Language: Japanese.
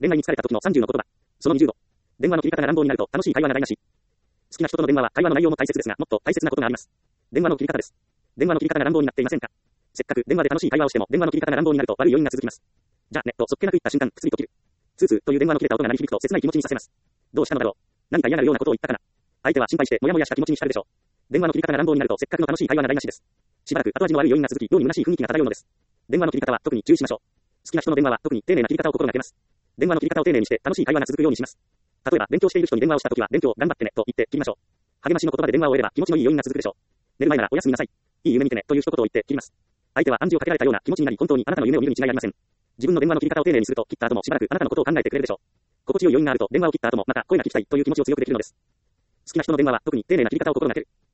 恋愛に疲れた時の30の言葉。その20度。電話の切り方が乱暴になると楽しい会話が台無し。好きな人との電話は会話の内容も大切ですが、もっと大切なことがあります。電話の切り方です。電話の切り方が乱暴になっていませんか？せっかく電話で楽しい会話をしても電話の切り方が乱暴になると悪い余韻が続きます。じゃあね、とそっけなく言った瞬間、プツリと切る。ツーツーという電話の切れた音が鳴り響くと切ない気持ちにさせます。どうしたのだろう。何か嫌なるようなことを言ったかな。相手は心配してモヤモヤした気持ちに浸るでしょう。電話の切り方が乱暴になるとせっかくの楽しい会話が台無しです。しばらく後味の悪い余韻が続き、妙に虚しい雰囲気が漂うのです。電話の切り方は特に注意しましょう。好きな人の電話は特に丁寧な切り方を心がけます。電話の切り方を丁寧にして楽しい会話が続くようにします。例えば勉強している人に電話をしたときは勉強頑張ってねと言って切りましょう。励ましの言葉で電話を終えれば気持ちのいい余韻が続くでしょう。寝る前ならおやすみなさい。いい夢見てねという一言を言って切ります。相手は暗示をかけられたような気持ちになり本当にあなたの夢を見るに違いありません。自分の電話の切り方を丁寧にすると切った後もしばらくあなたのことを考えてくれるでしょう。心地よい余韻があると電話を切った後もまた声が聞きたいという気持ちを強くできるのです。好きな人の電話は特に丁寧な切り方を心がける。